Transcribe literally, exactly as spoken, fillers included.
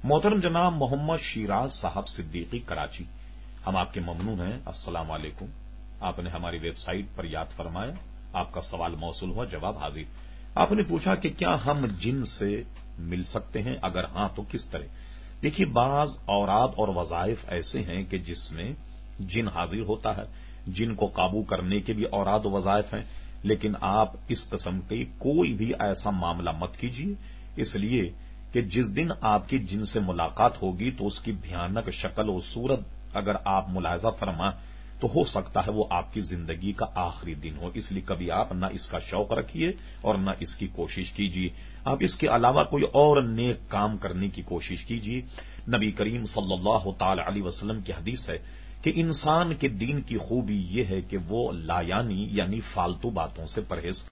मोहतरम जनाब मोहम्मद शिराज साहब सिद्दीकी कराची, हम आपके ममनून हैं। अस्सलाम वालेकुम। आपने हमारी वेबसाइट पर याद फरमाया, आपका सवाल मौसूल हुआ, जवाब हाजिर। आपने पूछा कि क्या हम जिन से मिल सकते हैं, अगर हां तो किस तरह। देखिए, बाज औराद और वजाइफ ऐसे हैं कि जिसमें जिन हाजिर होता है, जिन को काबू करने के भी औराद वजाइफ हैं, लेकिन आप इस किस्म की कोई भी ऐसा मामला मत कीजिए, इसलिए कि जिस दिन आपकी जिन से मुलाकात होगी तो उसकी भयानक शक्ल और सूरत अगर आप मुलाहजा फरमा तो हो सकता है वो आपकी जिंदगी का आखिरी दिन हो। इसलिए कभी आप न इसका शौक रखिए और न इसकी कोशिश कीजिए। आप इसके अलावा कोई और नेक काम करने की कोशिश कीजिए। नबी करीम सल्लल्लाहु ताला अलैहि वसल्लम की हदीस है कि इंसान के दीन की खूबी यह है कि वो लायानी यानी फालतू बातों से परहेज